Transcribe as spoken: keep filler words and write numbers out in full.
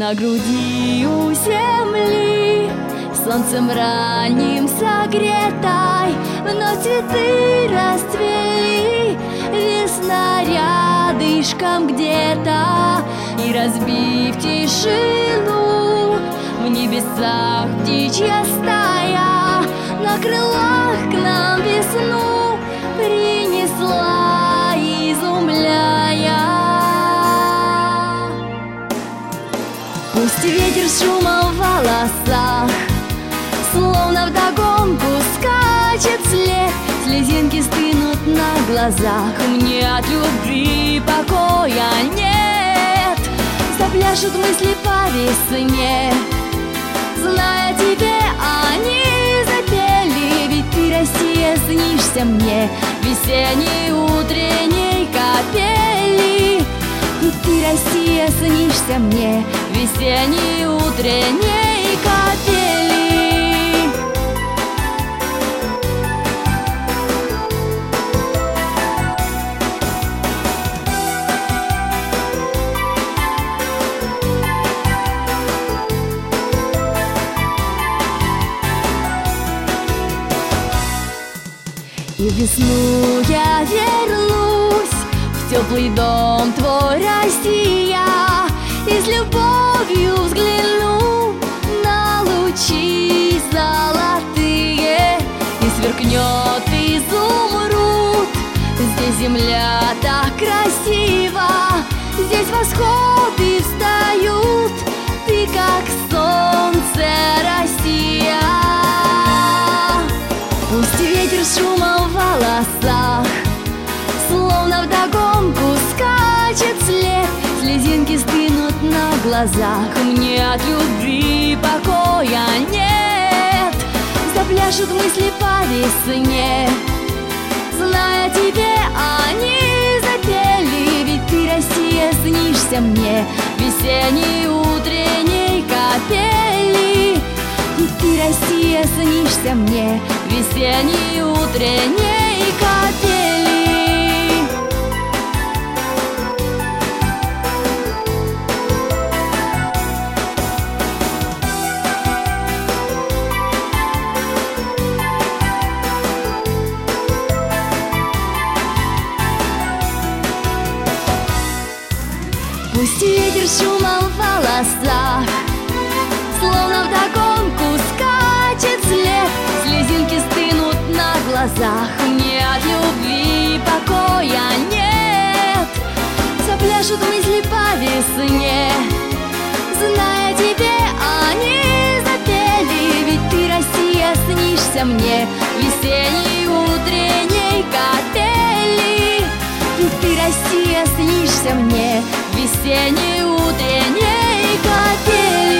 На груди у земли, солнцем ранним согретой, вновь цветы расцвели, весна рядышком где-то. И разбив тишину, в небесах птичья стая на крылах к нам весну принесла, изумляя. Пусть ветер с шумом в волосах словно вдогонку скачет след, слезинки стынут на глазах, мне от любви покоя нет. Запляшут мысли по весне, зная тебе, они запели. Ведь ты, Россия, снишься мне весенней утренней капели. Ведь ты, Россия, снишься мне весенней утренней капели. И в весну я вернусь в теплый дом твой, Россия, и с любовью взгляну на лучи золотые, и сверкнет изумруд. Здесь земля так красива, здесь восходы встают, ты как солнце, Россия. Пусть ветер с шумом в волосах словно вдогонку скачет след, слезинки стынут на глазах, мне от любви покоя нет. Запляшут мысли по весне, зная тебе, они запели. Ведь ты, Россия, снишься мне весенней утренней капели. Ведь ты, Россия, снишься мне весенней утренней капели. Пусть ветер шумом в волосах словно вдогонку скачет след, слезинки стынут на глазах, мне от любви покоя нет. Запляшут мысли по весне, зная тебе, они запели. Ведь ты, Россия, снишься мне весенней утренней капели. Ведь ты, Россия, снишься мне весенней утренней капели.